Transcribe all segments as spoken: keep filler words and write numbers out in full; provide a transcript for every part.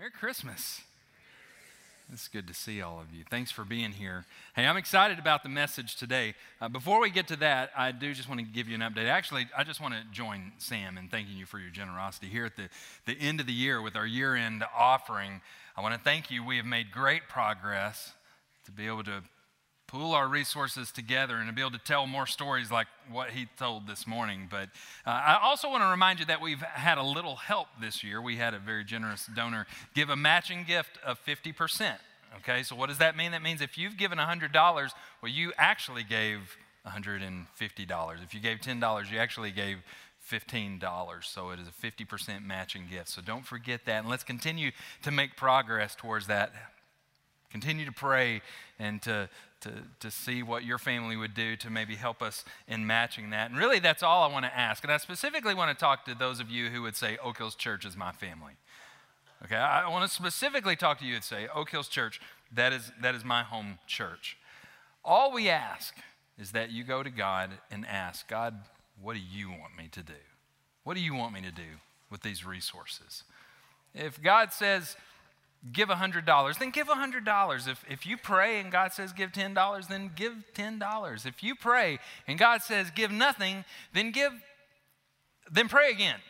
Merry Christmas. It's good to see all of you. Thanks for being here. Hey, I'm excited about the message today. Uh, before we get to that, I do just want to give you an update. Actually, I just want to join Sam in thanking you for your generosity. Here at the, the end of the year with our year-end offering, I want to thank you. We have made great progress to be able to pool our resources together and to be able to tell more stories like what he told this morning. But uh, I also want to remind you that we've had a little help this year. We had a very generous donor give a matching gift of fifty percent. Okay, so what does that mean? That means if you've given one hundred dollars, well, you actually gave one hundred fifty dollars. If you gave ten dollars, you actually gave fifteen dollars. So it is a fifty percent matching gift. So don't forget that. And let's continue to make progress towards that. Continue to pray and to, to, to see what your family would do to maybe help us in matching that. And really, that's all I want to ask. And I specifically want to talk to those of you who would say, Oak Hills Church is my family. Okay, I want to specifically talk to you and say, Oak Hills Church, that is, that is my home church. All we ask is that you go to God and ask, God, what do you want me to do? What do you want me to do with these resources? If God says, give one hundred dollars, then give one hundred dollars. If, if you pray and God says give ten dollars, then give ten dollars. If you pray and God says give nothing, then give, then pray again.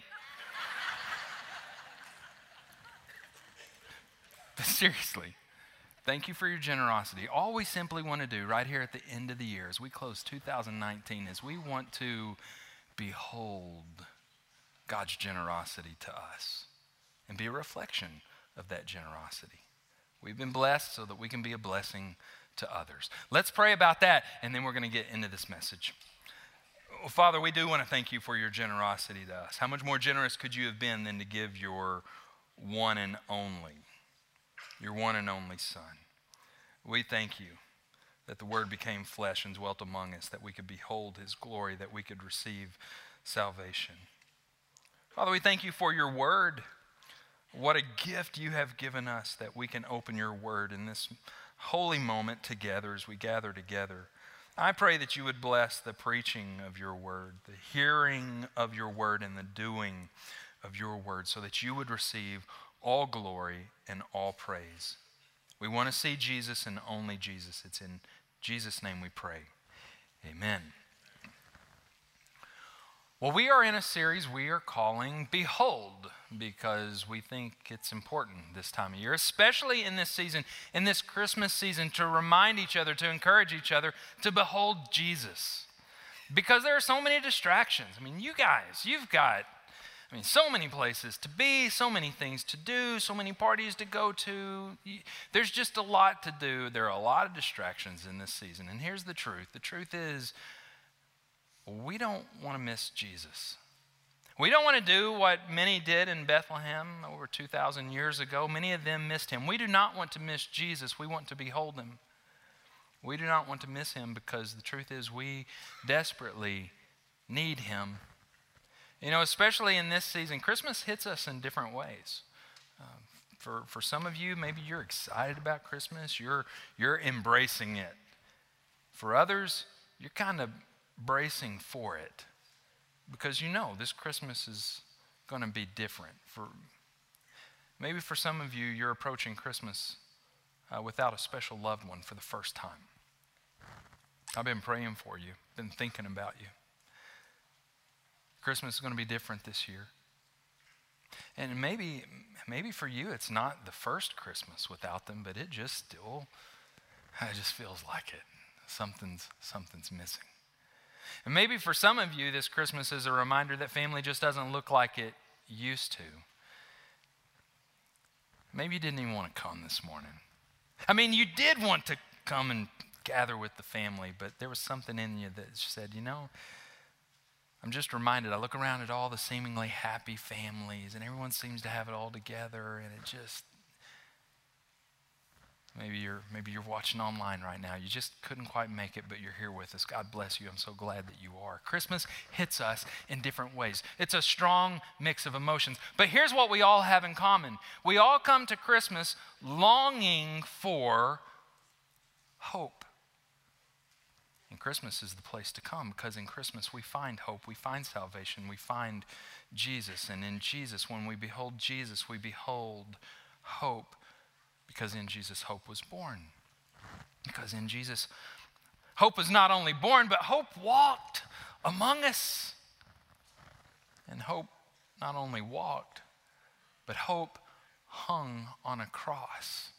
But seriously, thank you for your generosity. All we simply want to do right here at the end of the year as we close two thousand nineteen is we want to behold God's generosity to us and be a reflection of that generosity. We've been blessed so that we can be a blessing to others. Let's pray about that, and then we're going to get into this message. Well, Father, we do want to thank you for your generosity to us. How much more generous could you have been than to give your one and only, your one and only Son? We thank you that the Word became flesh and dwelt among us, that we could behold his glory, that we could receive salvation. Father, we thank you for your Word. What a gift you have given us that we can open your word in this holy moment together as we gather together. I pray that you would bless the preaching of your word, the hearing of your word, and the doing of your word so that you would receive all glory and all praise. We want to see Jesus and only Jesus. It's in Jesus' name we pray. Amen. Well, we are in a series we are calling Behold, because we think it's important this time of year, especially in this season, in this Christmas season, to remind each other, to encourage each other to behold Jesus. Because there are so many distractions. I mean, you guys, you've got, I mean, so many places to be, so many things to do, so many parties to go to. There's just a lot to do. There are a lot of distractions in this season. And here's the truth. The truth is, we don't want to miss Jesus. We don't want to do what many did in Bethlehem over two thousand years ago. Many of them missed him. We do not want to miss Jesus. We want to behold him. We do not want to miss him because the truth is we desperately need him. You know, especially in this season, Christmas hits us in different ways. Uh, for, for some of you, maybe you're excited about Christmas. You're, you're embracing it. For others, you're kind of bracing for it because you know this Christmas is going to be different. For maybe for some of you, you're approaching Christmas uh, without a special loved one for the first time. I've been praying for you, been thinking about you. Christmas is going to be different this year. And maybe, maybe for you, it's not the first Christmas without them, but it just still, it just feels like it. Something's, something's missing. And maybe for some of you, this Christmas is a reminder that family just doesn't look like it used to. Maybe you didn't even want to come this morning. I mean, you did want to come and gather with the family, but there was something in you that said, you know, I'm just reminded, I look around at all the seemingly happy families, and everyone seems to have it all together, and it just, Maybe you're, maybe you're watching online right now. You just couldn't quite make it, but you're here with us. God bless you. I'm so glad that you are. Christmas hits us in different ways. It's a strong mix of emotions. But here's what we all have in common. We all come to Christmas longing for hope. And Christmas is the place to come because in Christmas we find hope, we find salvation, we find Jesus. And in Jesus, when we behold Jesus, we behold hope because in Jesus hope was born. Because in Jesus hope was not only born, but hope walked among us. And hope not only walked, but hope hung on a cross,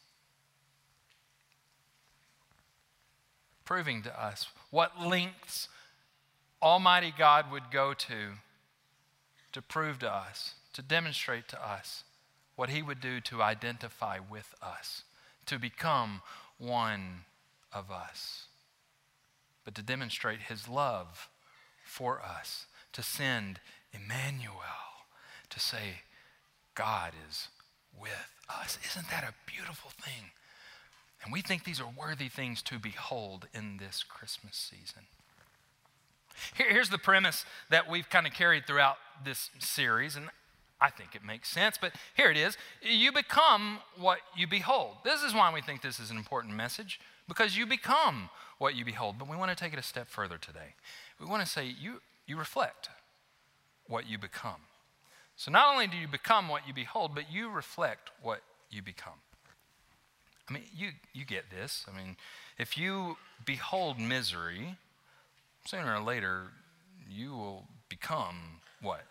proving to us what lengths Almighty God would go to to prove to us, to demonstrate to us what he would do to identify with us, to become one of us, but to demonstrate his love for us, to send Emmanuel, to say, God is with us. Isn't that a beautiful thing? And we think these are worthy things to behold in this Christmas season. Here, here's the premise that we've kind of carried throughout this series, and I think it makes sense, but here it is. You become what you behold. This is why we think this is an important message, because you become what you behold. But we want to take it a step further today. We want to say you, you reflect what you become. So not only do you become what you behold, but you reflect what you become. I mean, you, you get this. I mean, if you behold misery, sooner or later, you will become what?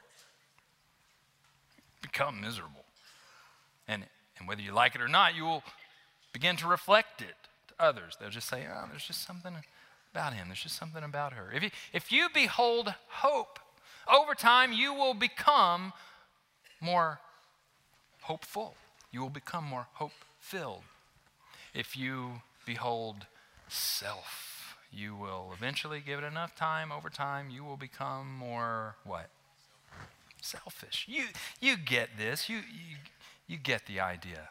Become miserable. And, and whether you like it or not, you will begin to reflect it to others. They'll just say, oh, there's just something about him. There's just something about her. If you, if you behold hope, over time you will become more hopeful. You will become more hope-filled. If you behold self, you will eventually, give it enough time, over time, you will become more what? Selfish. You you get this. You, you you get the idea.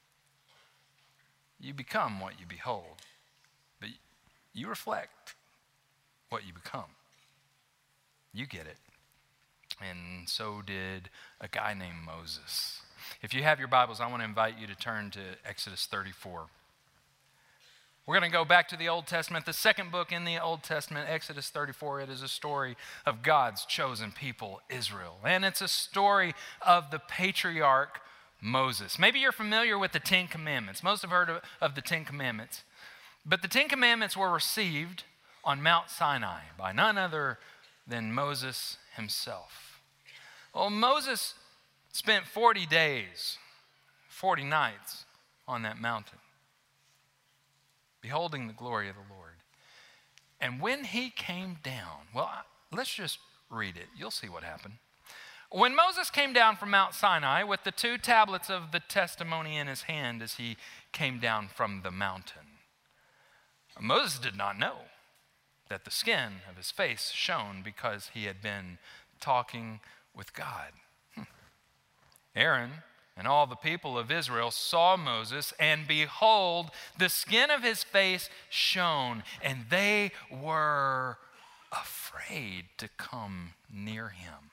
You become what you behold, but you reflect what you become. You get it. And so did a guy named Moses. If you have your Bibles, I want to invite you to turn to Exodus thirty-four. We're going to go back to the Old Testament, the second book in the Old Testament, Exodus thirty-four. It is a story of God's chosen people, Israel. And it's a story of the patriarch Moses. Maybe you're familiar with the Ten Commandments. Most have heard of, of the Ten Commandments. But the Ten Commandments were received on Mount Sinai by none other than Moses himself. Well, Moses spent forty days, forty nights on that mountain, beholding the glory of the Lord. And when he came down, well, let's just read it. You'll see what happened. When Moses came down from Mount Sinai with the two tablets of the testimony in his hand as he came down from the mountain, Moses did not know that the skin of his face shone because he had been talking with God. Aaron and all the people of Israel saw Moses, and behold, the skin of his face shone, and they were afraid to come near him.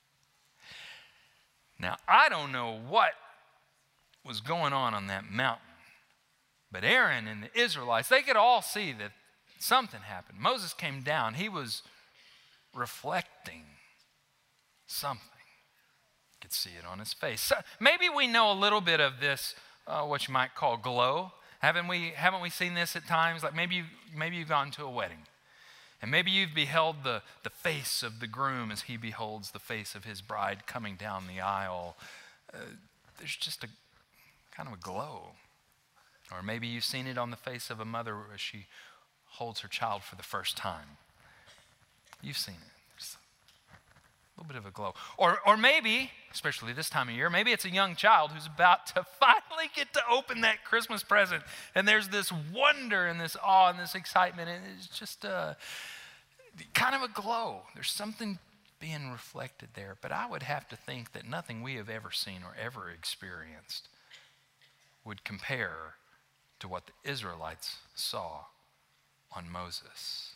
Now, I don't know what was going on on that mountain, but Aaron and the Israelites, they could all see that something happened. Moses came down. He was reflecting something. You could see it on his face. So maybe we know a little bit of this, uh, what you might call glow. Haven't we, haven't we seen this at times? Like maybe, you, maybe you've gone to a wedding, and maybe you've beheld the, the face of the groom as he beholds the face of his bride coming down the aisle. Uh, there's just a kind of a glow. Or maybe you've seen it on the face of a mother as she holds her child for the first time. You've seen it. There's a little bit of a glow. Or, or maybe, especially this time of year, maybe it's a young child who's about to finally get to open that Christmas present. And there's this wonder and this awe and this excitement. And it's just a, kind of a glow. There's something being reflected there. But I would have to think that nothing we have ever seen or ever experienced would compare to what the Israelites saw on Moses.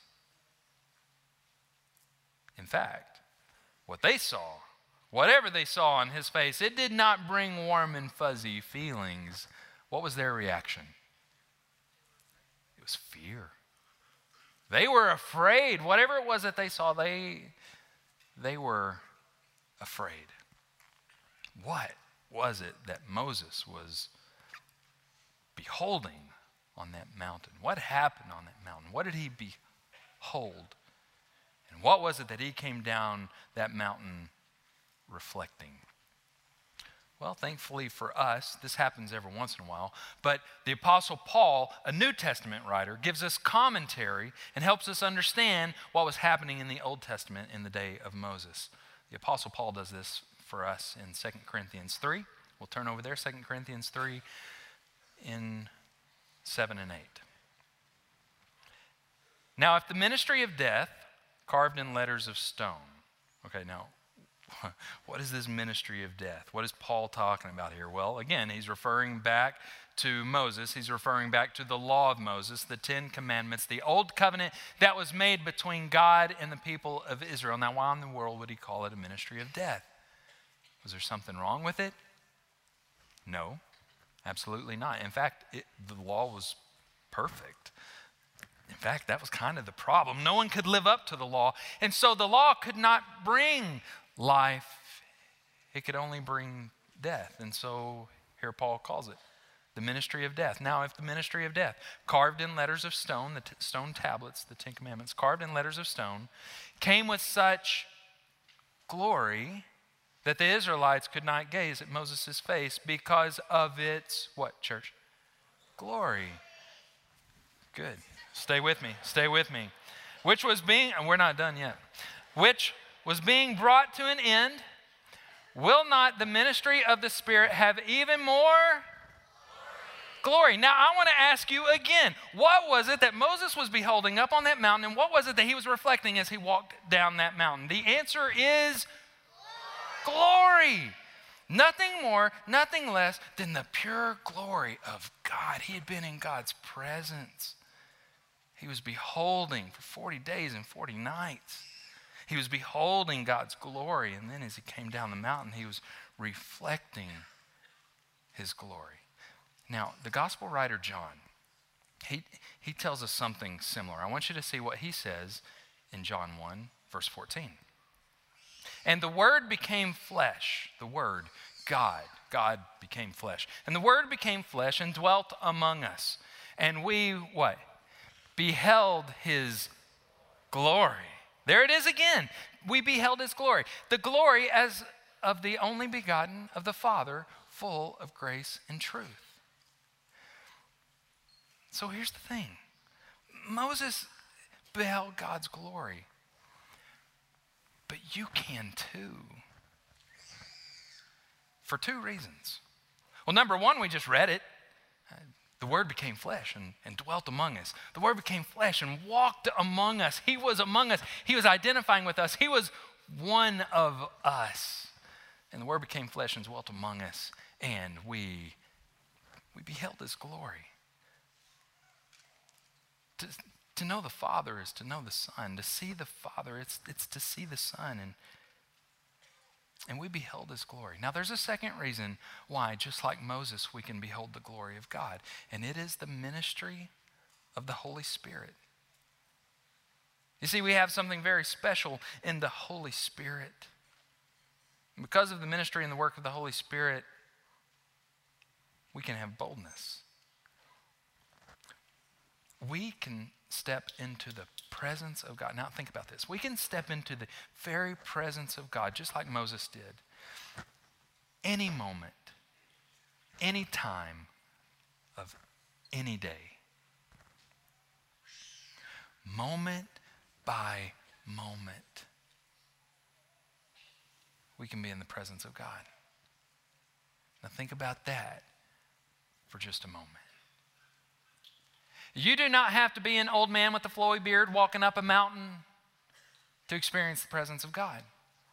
In fact, what they saw, whatever they saw on his face, it did not bring warm and fuzzy feelings. What was their reaction? It was fear. They were afraid. Whatever it was that they saw, they, they were afraid. What was it that Moses was beholding on that mountain? What happened on that mountain? What did he behold? And what was it that he came down that mountain reflecting? Well, thankfully for us, this happens every once in a while, but the Apostle Paul, a New Testament writer, gives us commentary and helps us understand what was happening in the Old Testament in the day of Moses. The Apostle Paul does this for us in Second Corinthians three. We'll turn over there, Second Corinthians three in seven and eight. Now, if the ministry of death, carved in letters of stone. Okay, now, what is this ministry of death? What is Paul talking about here? Well, again, he's referring back to Moses. He's referring back to the law of Moses, the Ten Commandments, the old covenant that was made between God and the people of Israel. Now, why in the world would he call it a ministry of death? Was there something wrong with it? No, absolutely not. In fact, it, the law was perfect. In fact, that was kind of the problem. No one could live up to the law. And so the law could not bring life. It could only bring death. And so here Paul calls it the ministry of death. Now, if the ministry of death, carved in letters of stone, the t- stone tablets, the Ten Commandments, carved in letters of stone, came with such glory that the Israelites could not gaze at Moses' face because of its, what, church? Glory. Good. Stay with me. Stay with me. Which was being, and we're not done yet, which was being brought to an end, will not the ministry of the Spirit have even more glory? Now, I want to ask you again, what was it that Moses was beholding up on that mountain, and what was it that he was reflecting as he walked down that mountain? The answer is glory. Nothing more, nothing less than the pure glory of God. He had been in God's presence. He was beholding for forty days and forty nights. He was beholding God's glory, and then as he came down the mountain, he was reflecting his glory. Now, the gospel writer John, he, he tells us something similar. I want you to see what he says in John one, verse fourteen. And the Word became flesh. The Word, God, God became flesh. And the Word became flesh and dwelt among us. And we, what? Beheld his glory. There it is again. We beheld his glory. The glory as of the only begotten of the Father, full of grace and truth. So here's the thing. Moses beheld God's glory. But you can too. For two reasons. Well, number one, we just read it. The Word became flesh and, and dwelt among us. The Word became flesh and walked among us. He was among us. He was identifying with us. He was one of us. And the Word became flesh and dwelt among us. And we, we beheld his glory. To, to know the Father is to know the Son. To see the Father, it's, it's to see the Son. And And we beheld his glory. Now, there's a second reason why, just like Moses, we can behold the glory of God. And it is the ministry of the Holy Spirit. You see, we have something very special in the Holy Spirit. And because of the ministry and the work of the Holy Spirit, we can have boldness. We can step into the presence of God. Now think about this. We can step into the very presence of God, just like Moses did, any moment, any time of any day. Moment by moment, we can be in the presence of God. Now think about that for just a moment. You do not have to be an old man with a flowy beard walking up a mountain to experience the presence of God.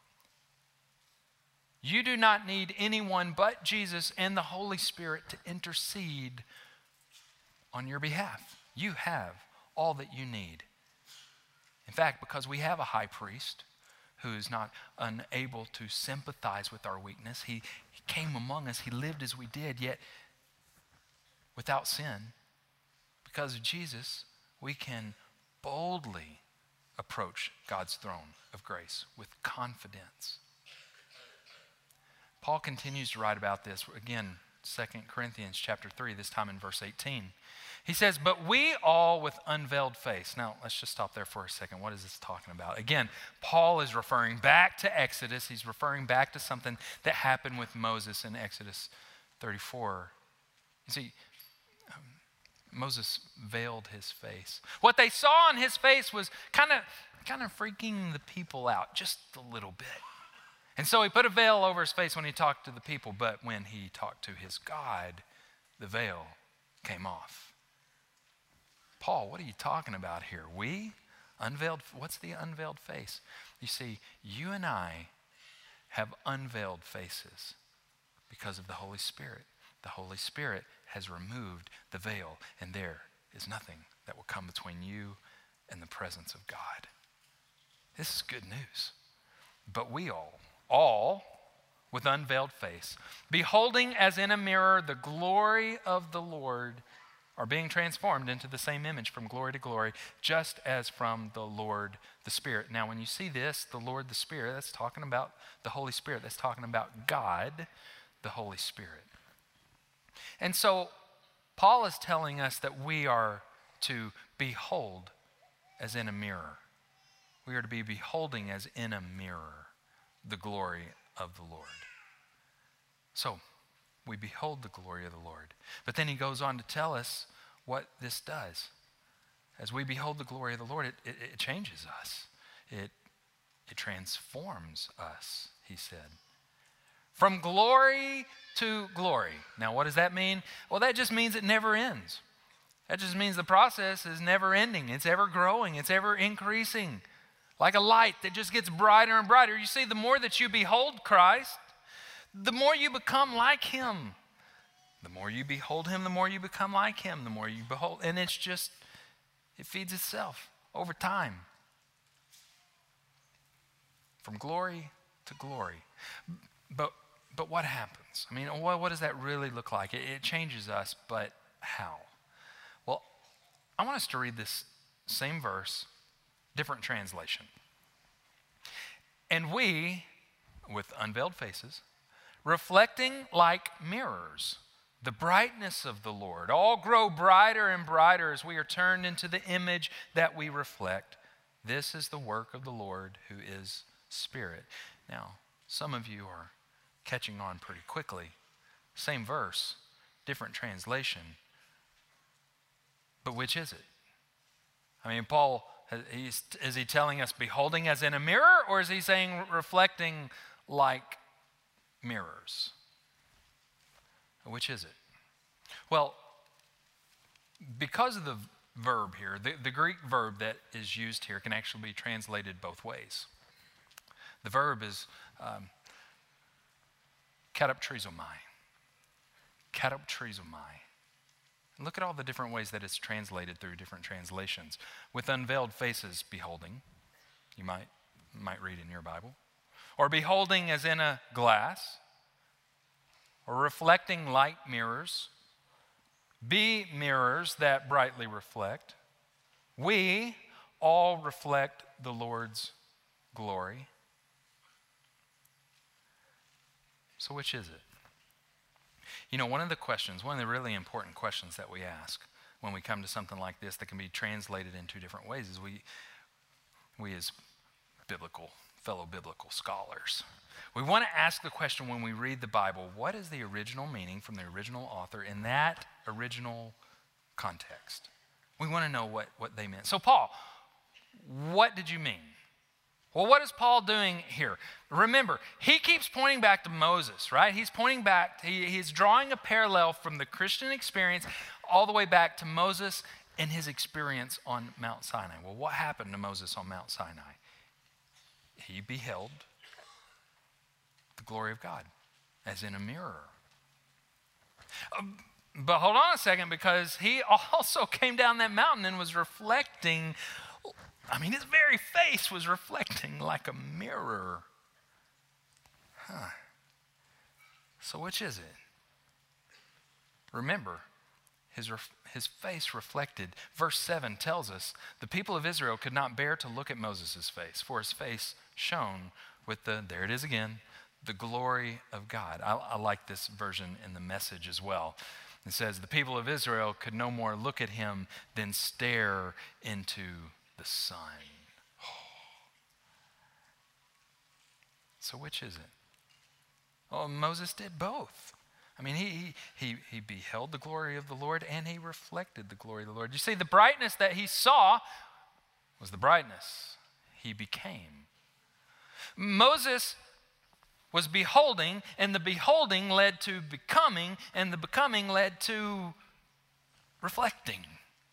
You do not need anyone but Jesus and the Holy Spirit to intercede on your behalf. You have all that you need. In fact, because we have a high priest who is not unable to sympathize with our weakness, he, he came among us, he lived as we did, yet without sin. Because of Jesus, we can boldly approach God's throne of grace with confidence. Paul continues to write about this. Again, Second Corinthians chapter three, this time in verse eighteen. He says, but we all with unveiled face. Now, let's just stop there for a second. What is this talking about? Again, Paul is referring back to Exodus. He's referring back to something that happened with Moses in Exodus thirty-four. You see, um, Moses veiled his face. What they saw on his face was kind of kind of freaking the people out just a little bit. And so he put a veil over his face when he talked to the people, but when he talked to his God, the veil came off. Paul, what are you talking about here? We? Unveiled, what's the unveiled face? You see, you and I have unveiled faces because of the Holy Spirit. The Holy Spirit has removed the veil, and there is nothing that will come between you and the presence of God. This is good news. But we all, all with unveiled face, beholding as in a mirror the glory of the Lord, are being transformed into the same image from glory to glory, just as from the Lord the Spirit. Now, when you see this, the Lord the Spirit, that's talking about the Holy Spirit. That's talking about God, the Holy Spirit. And so, Paul is telling us that we are to behold as in a mirror. We are to be beholding as in a mirror the glory of the Lord. So, we behold the glory of the Lord. But then he goes on to tell us what this does. As we behold the glory of the Lord, it, it, it changes us. It, it transforms us, he said. From glory to glory. Now, what does that mean? Well, that just means it never ends. That just means the process is never ending. It's ever growing. It's ever increasing. Like a light that just gets brighter and brighter. You see, the more that you behold Christ, the more you become like him. The more you behold him, the more you become like him. The more you behold, and it's just, it feeds itself over time. From glory to glory. But but what happens? I mean, what, what does that really look like? It, it changes us, but how? Well, I want us to read this same verse, different translation. And we, with unveiled faces, reflecting like mirrors the brightness of the Lord, all grow brighter and brighter as we are turned into the image that we reflect. This is the work of the Lord who is Spirit. Now, some of you are catching on pretty quickly. Same verse, different translation. But which is it? I mean, Paul, he's, is he telling us beholding as in a mirror, or is he saying reflecting like mirrors? Which is it? Well, because of the verb here, the, the Greek verb that is used here can actually be translated both ways. The verb is um, kataptrizomai. Kataptrizomai. Look at all the different ways that it's translated through different translations. With unveiled faces, beholding. You might, might read in your Bible. Or beholding as in a glass. Or reflecting like mirrors. Be mirrors that brightly reflect. We all reflect the Lord's glory. So which is it? You know, one of the questions, one of the really important questions that we ask when we come to something like this that can be translated in two different ways is we, we as biblical, fellow biblical scholars, we want to ask the question when we read the Bible, what is the original meaning from the original author in that original context? We want to know what, what they meant. So Paul, what did you mean? Well, what is Paul doing here? Remember, he keeps pointing back to Moses, right? He's pointing back, he, he's drawing a parallel from the Christian experience all the way back to Moses and his experience on Mount Sinai. Well, what happened to Moses on Mount Sinai? He beheld the glory of God as in a mirror. Um, but hold on a second, because he also came down that mountain and was reflecting. I mean, his very face was reflecting like a mirror. Huh. So which is it? Remember, his, ref- his face reflected. Verse seven tells us, the people of Israel could not bear to look at Moses' face, for his face shone with the, there it is again, the glory of God. I, I like this version in the Message as well. It says, the people of Israel could no more look at him than stare into the sun. So which is it? Oh, Moses did both. I mean, he, he, he beheld the glory of the Lord and he reflected the glory of the Lord. You see, the brightness that he saw was the brightness he became. Moses was beholding, and the beholding led to becoming, and the becoming led to reflecting.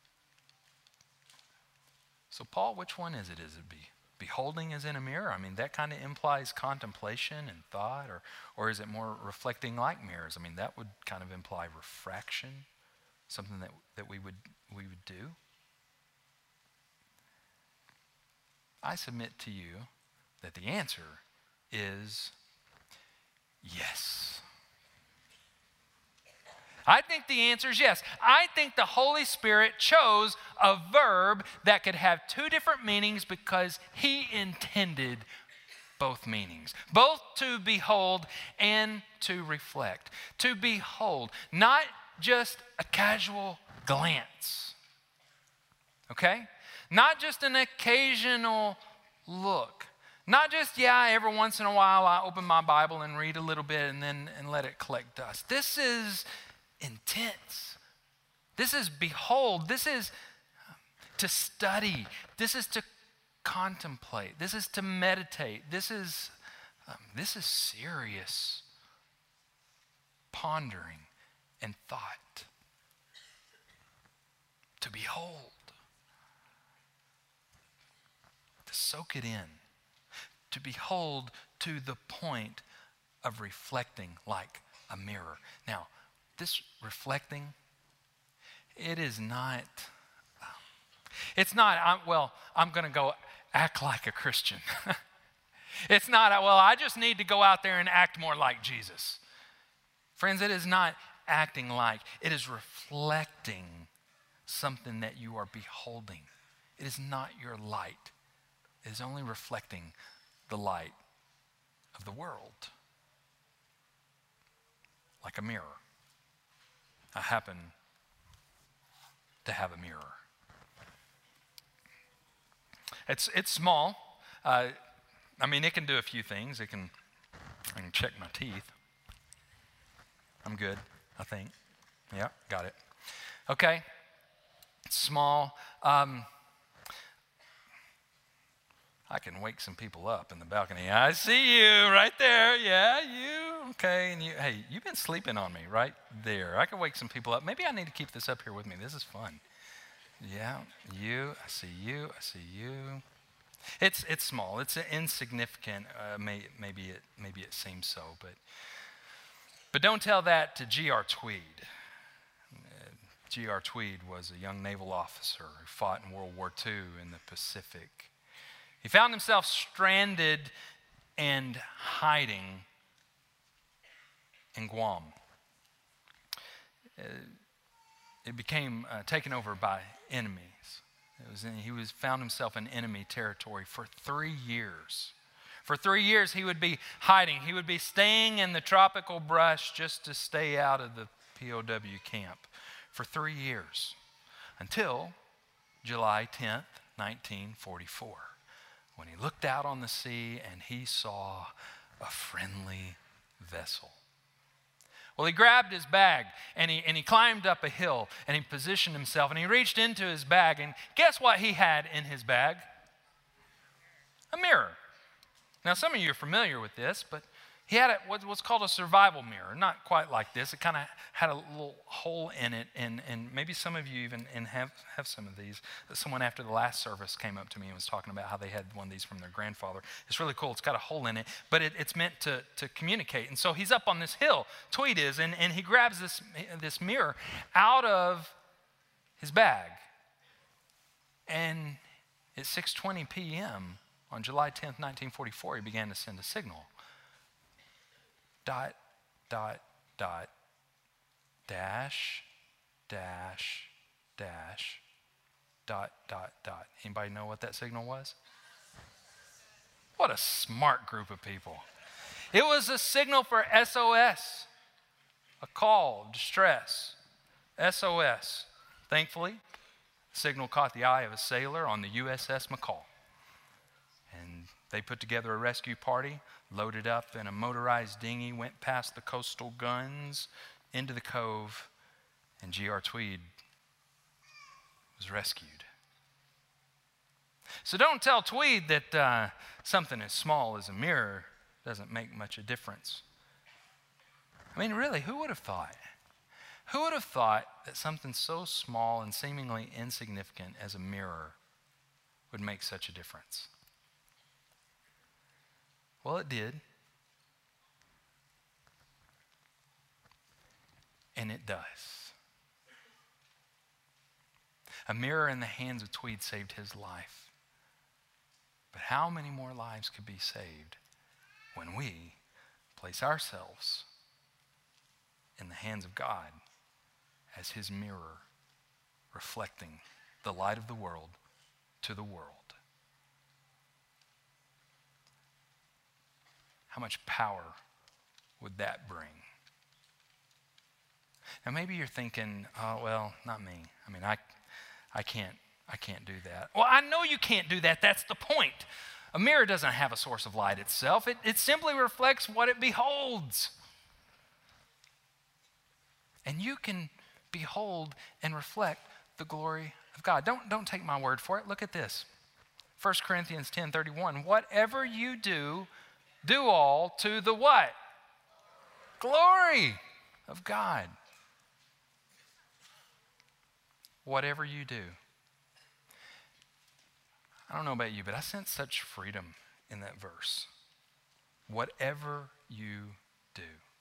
So, Paul, which one is it? Is it be, beholding as in a mirror? I mean, that kind of implies contemplation and thought, or, or is it more reflecting like mirrors? I mean, that would kind of imply refraction, something that, that we would we would do. I submit to you that the answer is yes. I think the answer is yes. I think the Holy Spirit chose a verb that could have two different meanings because he intended both meanings, both to behold and to reflect. To behold, not just a casual glance, okay? Not just an occasional look. Not just, yeah, every once in a while I open my Bible and read a little bit and then and let it collect dust. This is intense. This is behold. This is to study. This is to contemplate. This is to meditate. This is, um, this is serious pondering and thought. To behold. To soak it in. To behold to the point of reflecting like a mirror. Now, this reflecting, it is not, it's not, I'm, well, I'm going to go act like a Christian. It's not, well, I just need to go out there and act more like Jesus. Friends, it is not acting like, it is reflecting something that you are beholding. It is not your light. It is only reflecting the light of the world, like a mirror. I happen to have a mirror. It's it's small. Uh, I mean, it can do a few things. It can, I can check my teeth. I'm good, I think. Yeah, got it. Okay, it's small. Um, I can wake some people up in the balcony. I see you right there. Yeah, you. Okay. And you, hey, you've been sleeping on me right there. I can wake some people up. Maybe I need to keep this up here with me. This is fun. Yeah, you. I see you. I see you. It's it's small. It's insignificant. Uh, may, maybe it maybe it seems so, but but don't tell that to G R Tweed. Uh, G R Tweed was a young naval officer who fought in World War Two in the Pacific. He found himself stranded and hiding in Guam. Uh, it became uh, taken over by enemies. It was in, he was found himself in enemy territory for three years. For three years, he would be hiding. He would be staying in the tropical brush just to stay out of the P O W camp for three years until July tenth, nineteen forty-four. When he looked out on the sea and he saw a friendly vessel. Well, he grabbed his bag and he, and he climbed up a hill and he positioned himself and he reached into his bag and guess what he had in his bag? A mirror. Now, some of you are familiar with this, but he had a, what's called a survival mirror. Not quite like this. It kind of had a little hole in it, and, and maybe some of you even and have, have some of these. Someone after the last service came up to me and was talking about how they had one of these from their grandfather. It's really cool. It's got a hole in it, but it, it's meant to, to communicate. And so he's up on this hill, Tweed is, and, and he grabs this, this mirror out of his bag. And at six twenty p.m. on July tenth, nineteen forty-four, he began to send a signal. Dot, dot, dot, dash, dash, dash, dot, dot, dot. Anybody know what that signal was? What a smart group of people. It was a signal for S O S, a call of distress, S O S. Thankfully, the signal caught the eye of a sailor on the U S S McCall. And they put together a rescue party, loaded up in a motorized dinghy, went past the coastal guns into the cove, and G R Tweed was rescued. So don't tell Tweed that uh, something as small as a mirror doesn't make much a difference. I mean, really, who would have thought? Who would have thought that something so small and seemingly insignificant as a mirror would make such a difference? Well, it did. And it does. A mirror in the hands of Tweed saved his life. But how many more lives could be saved when we place ourselves in the hands of God as his mirror, reflecting the light of the world to the world? How much power would that bring? Now maybe you're thinking, oh, well, not me. I mean, I, I can't, I can't do that. Well, I know you can't do that. That's the point. A mirror doesn't have a source of light itself. It, it simply reflects what it beholds. And you can behold and reflect the glory of God. Don't, don't take my word for it. Look at this. First Corinthians ten thirty-one. Whatever you do, do all to the what? Glory of God. Whatever you do. I don't know about you, but I sense such freedom in that verse. Whatever you do.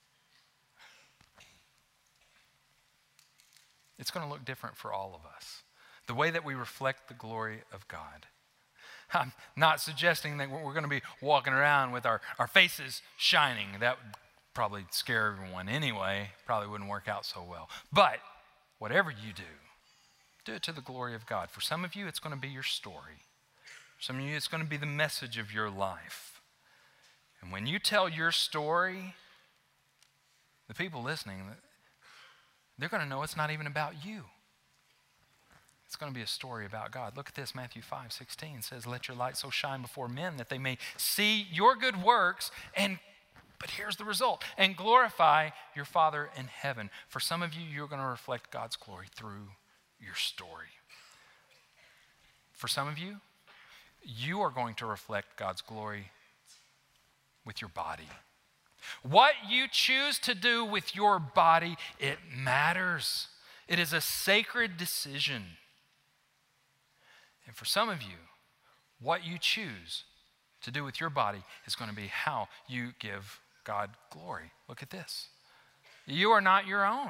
It's going to look different for all of us. The way that we reflect the glory of God. I'm not suggesting that we're going to be walking around with our, our faces shining. That would probably scare everyone anyway. Probably wouldn't work out so well. But whatever you do, do it to the glory of God. For some of you, it's going to be your story. For some of you, it's going to be the message of your life. And when you tell your story, the people listening, they're going to know it's not even about you. It's going to be a story about God. Look at this, Matthew five sixteen says, let your light so shine before men that they may see your good works, and, but here's the result, and glorify your Father in heaven. For some of you, you're going to reflect God's glory through your story. For some of you, you are going to reflect God's glory with your body. What you choose to do with your body, it matters. It is a sacred decision. And for some of you, what you choose to do with your body is going to be how you give God glory. Look at this. You are not your own.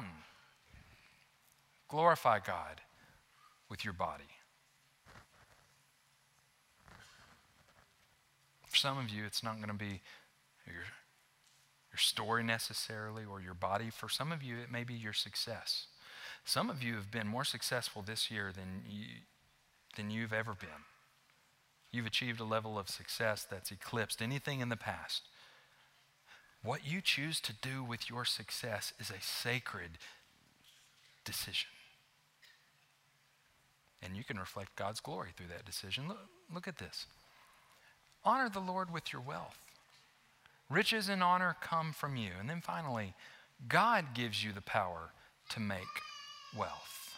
Glorify God with your body. For some of you, it's not going to be your, your story necessarily or your body. For some of you, it may be your success. Some of you have been more successful this year than, you, than you've ever been. You've achieved a level of success that's eclipsed anything in the past. What you choose to do with your success is a sacred decision. And you can reflect God's glory through that decision. Look, look at this. Honor the Lord with your wealth. Riches and honor come from you. And then finally, God gives you the power to make wealth.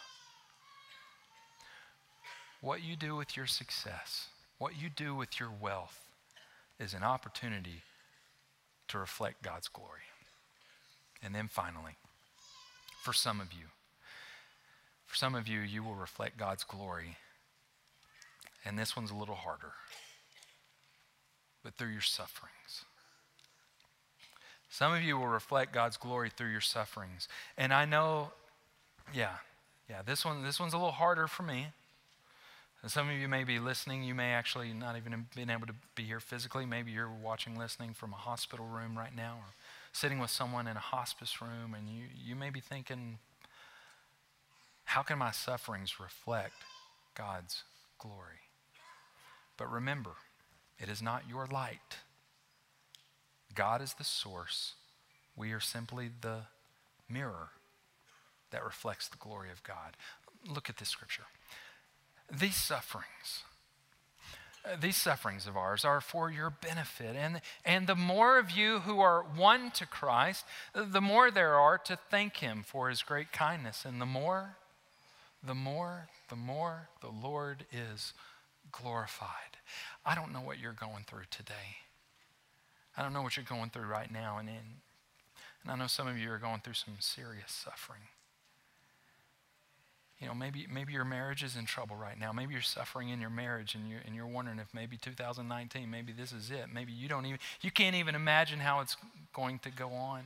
What you do with your success, what you do with your wealth is an opportunity to reflect God's glory. And then finally, for some of you, for some of you, you will reflect God's glory. And this one's a little harder, but through your sufferings. Some of you will reflect God's glory through your sufferings. And I know, yeah, yeah, this one, this one's a little harder for me. And some of you may be listening. You may actually not even have been able to be here physically. Maybe you're watching, listening from a hospital room right now, or sitting with someone in a hospice room, and you, you may be thinking, how can my sufferings reflect God's glory? But remember, it is not your light. God is the source. We are simply the mirror that reflects the glory of God. Look at this scripture. These sufferings, uh, these sufferings of ours are for your benefit. And, and the more of you who are won to Christ, the more there are to thank him for his great kindness. And the more, the more, the more the Lord is glorified. I don't know what you're going through today. I don't know what you're going through right now. And, in, and I know some of you are going through some serious suffering. You know, maybe maybe your marriage is in trouble right now. Maybe you're suffering in your marriage and you're, and you're wondering if maybe two thousand nineteen, maybe this is it. Maybe you don't even, you can't even imagine how it's going to go on.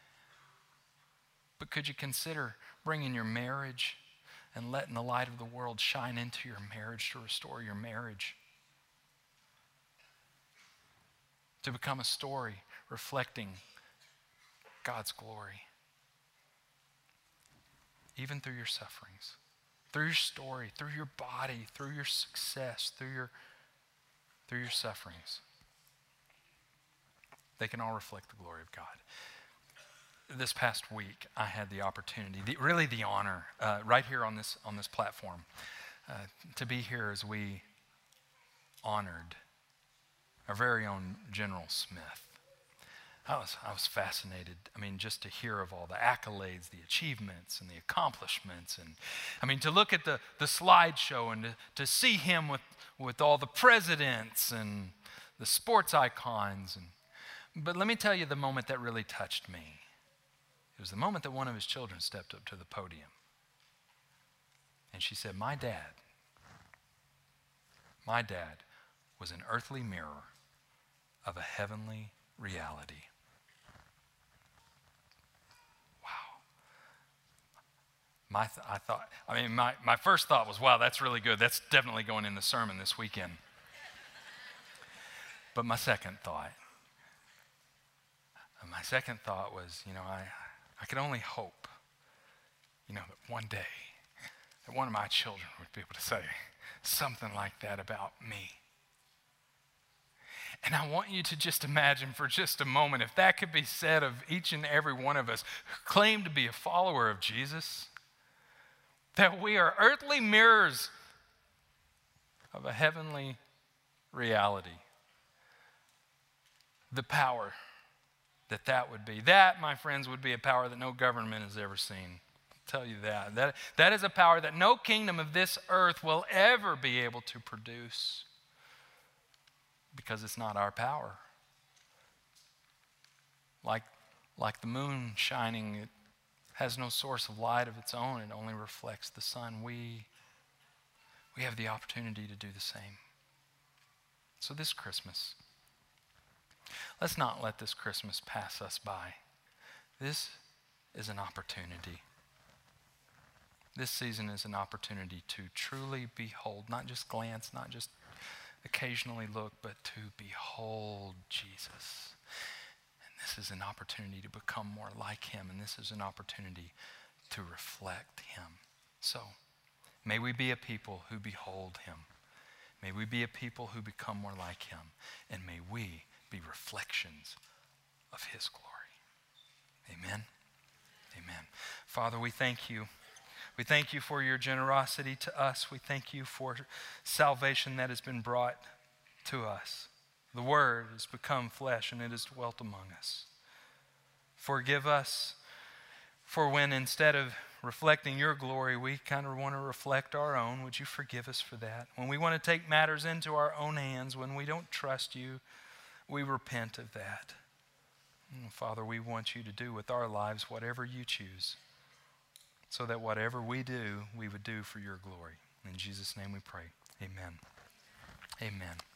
But could you consider bringing your marriage and letting the light of the world shine into your marriage to restore your marriage? To become a story reflecting God's glory. Even through your sufferings, through your story, through your body, through your success, through your, through your sufferings. They can all reflect the glory of God. This past week, I had the opportunity, the, really the honor, uh, right here on this, on this platform, uh, to be here as we honored our very own General Smith. I was, I was fascinated, I mean, just to hear of all the accolades, the achievements, and the accomplishments. And I mean, to look at the, the slideshow and to, to see him with, with all the presidents and the sports icons. And, but let me tell you the moment that really touched me. It was the moment that one of his children stepped up to the podium. And she said, my dad, my dad was an earthly mirror of a heavenly reality. My th- I thought, I mean, my, my first thought was, wow, that's really good. That's definitely going in the sermon this weekend. But my second thought, my second thought was, you know, I, I could only hope, you know, that one day, that one of my children would be able to say something like that about me. And I want you to just imagine for just a moment, if that could be said of each and every one of us who claim to be a follower of Jesus, that we are earthly mirrors of a heavenly reality. The power that that would be. That, my friends, would be a power that no government has ever seen. I'll tell you that. That, that is a power that no kingdom of this earth will ever be able to produce, because it's not our power. Like, like the moon shining, it has no source of light of its own. It only reflects the sun. We, we have the opportunity to do the same. So this Christmas, let's not let this Christmas pass us by. This is an opportunity. This season is an opportunity to truly behold, not just glance, not just occasionally look, but to behold Jesus. This is an opportunity to become more like him, and this is an opportunity to reflect him. So, may we be a people who behold him. May we be a people who become more like him, and may we be reflections of his glory. Amen. Amen. Father, we thank you. We thank you for your generosity to us. We thank you for salvation that has been brought to us. The Word has become flesh and it has dwelt among us. Forgive us for when instead of reflecting your glory, we kind of want to reflect our own. Would you forgive us for that? When we want to take matters into our own hands, when we don't trust you, we repent of that. And Father, we want you to do with our lives whatever you choose, so that whatever we do, we would do for your glory. In Jesus' name we pray. Amen. Amen.